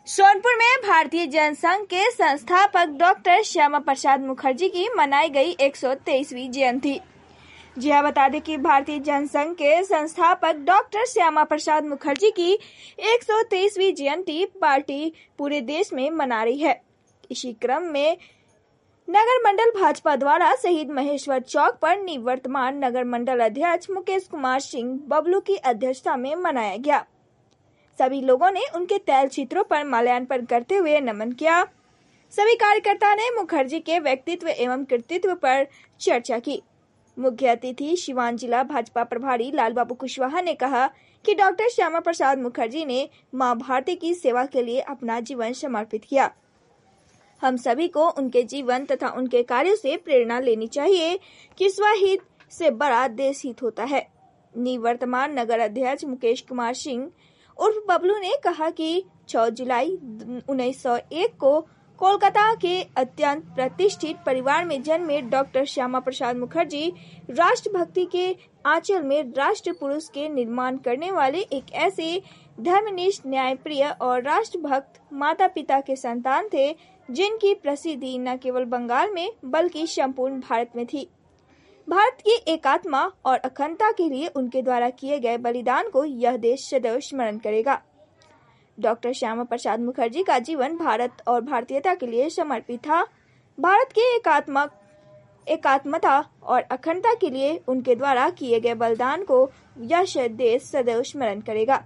सोनपुर में भारतीय जनसंघ के संस्थापक डॉक्टर श्यामा प्रसाद मुखर्जी की मनाई गई 123वीं जयंती। जी हाँ, बता दें कि भारतीय जनसंघ के संस्थापक डॉक्टर श्यामा प्रसाद मुखर्जी की 123वीं जयंती पार्टी पूरे देश में मना रही है। इसी क्रम में नगर मंडल भाजपा द्वारा शहीद महेश्वर चौक पर निवर्तमान नगर मंडल अध्यक्ष मुकेश कुमार सिंह बबलू की अध्यक्षता में मनाया गया। सभी लोगों ने उनके तैल चित्रों पर माल्यार्पण करते हुए नमन किया। सभी कार्यकर्ता ने मुखर्जी के व्यक्तित्व एवं कृतित्व पर चर्चा की। मुख्य अतिथि सिवान जिला भाजपा प्रभारी लालबाबू कुशवाहा ने कहा कि डॉक्टर श्यामा प्रसाद मुखर्जी ने मां भारती की सेवा के लिए अपना जीवन समर्पित किया। हम सभी को उनके जीवन तथा उनके कार्यों से प्रेरणा लेनी चाहिए कि स्वहित से बड़ा देश हित होता है। निवर्तमान नगर अध्यक्ष मुकेश कुमार सिंह उर्फ बबलू ने कहा कि 6 जुलाई 1901 को कोलकाता के अत्यंत प्रतिष्ठित परिवार में जन्मे डॉक्टर श्यामा प्रसाद मुखर्जी राष्ट्रभक्ति के आंचल में राष्ट्र पुरुष के निर्माण करने वाले एक ऐसे धर्मनिष्ठ, न्यायप्रिय और राष्ट्रभक्त माता पिता के संतान थे जिनकी प्रसिद्धि न केवल बंगाल में बल्कि संपूर्ण भारत में थी। भारत की एकात्मा और अखंडता के लिए उनके द्वारा किए गए बलिदान को यह देश सदैव स्मरण करेगा। डॉक्टर श्यामा प्रसाद मुखर्जी का जीवन भारत और भारतीयता के लिए समर्पित था। भारत के एकात्मता और अखंडता के लिए उनके द्वारा किए गए बलिदान को यह देश सदैव स्मरण करेगा।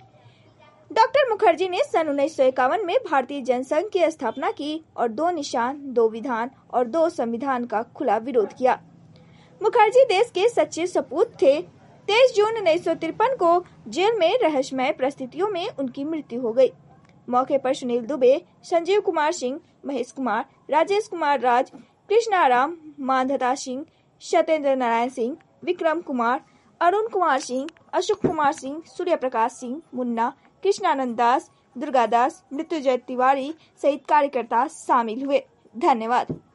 डॉक्टर मुखर्जी ने सन 1951 में भारतीय जनसंघ की स्थापना की और 2 निशान, 2 विधान और 2 संविधान का खुला विरोध किया। मुखर्जी देश के सच्चे सपूत थे। 23 जून 1953 को जेल में रहस्यमय परिस्थितियों में उनकी मृत्यु हो गई। मौके पर सुनील दुबे, संजीव कुमार सिंह, महेश कुमार, राजेश कुमार राज, कृष्णाराम, माधता सिंह, सत्येंद्र नारायण सिंह, विक्रम कुमार, अरुण कुमार सिंह, अशोक कुमार सिंह, सूर्य प्रकाश सिंह, मुन्ना, कृष्णानंद दास, दुर्गा दास, मृत्युंजय तिवारी सहित कार्यकर्ता शामिल हुए। धन्यवाद।